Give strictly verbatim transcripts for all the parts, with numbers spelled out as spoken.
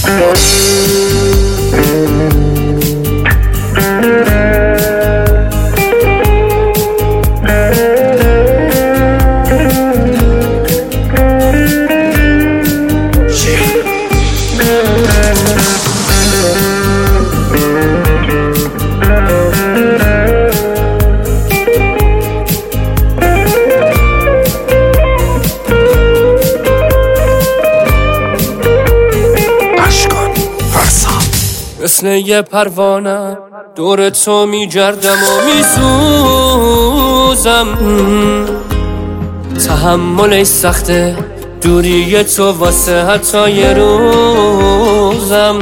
مثل یه پروانه دور تو میگردم و میسوزم، تحملش سخته دوری تو واسه حتی یه روزم.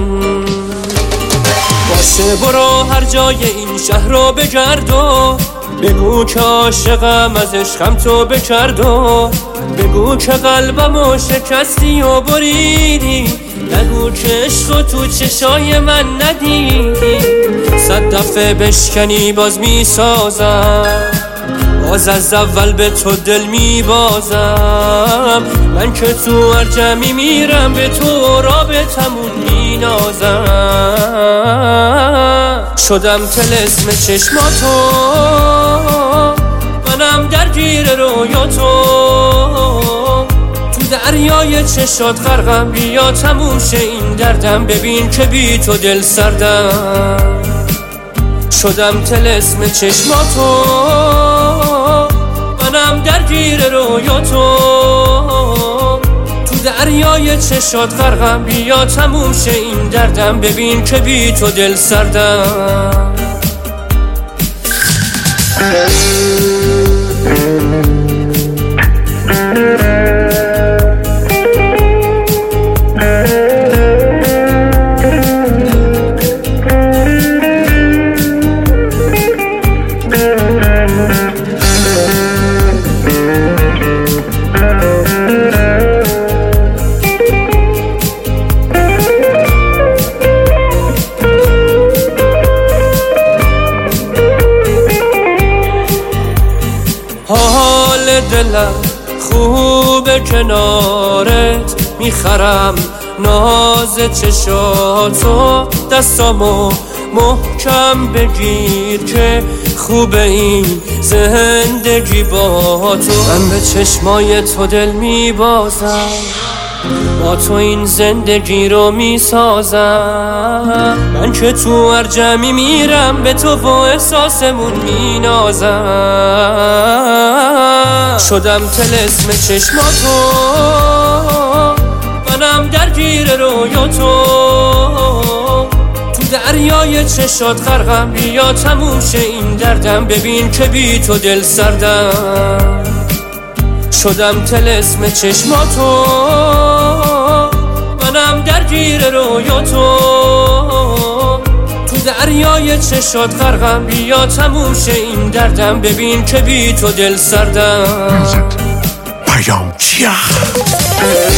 باشه برو هر جای این شهر رو بگرد و بگو که عاشقم از عشقم تو بکرد و بگو که قلبمو شکستی و بریدی، نگو که عشقو تو چشای من ندیدی. صد دفعه بشکنی باز میسازم، باز از اول به تو دل میبازم. من که تو ارجمی میرم به تو رابطمون مینازم. شدم طلسم چشماتو، منم درگیر رویاتو، تو دریای چشات غرقم. بیا تموم شه این دردم، ببین که بی تو دل سردم. شدم طلسم چشماتو، منم درگیر رویاتو، تو دریای چشات غرقم. بیا تموم شه این دردم، ببین که بی تو دل سردم. حال دلم خوبه کنارت، میخرم ناز چشاتو، دستامو محکم بگیر که خوبه این زندگی با تو. من به چشمای تو دل میبازم، با تو این زندگی رو میسازم. من که تو ارجمی میرم به تو و احساسمون مینازم. شدم طلسم چشماتو، منم درگیر رویاتو، تو دریای چشات غرقم. بیا تموم شه این دردم، ببین که بی تو دل سردم. شدم طلسم چشماتو، منم درگیر رویاتو، تو دریای چشات غرقم. بیا تموم شه این دردم، ببین که بی تو دل سردم. پیام چیه؟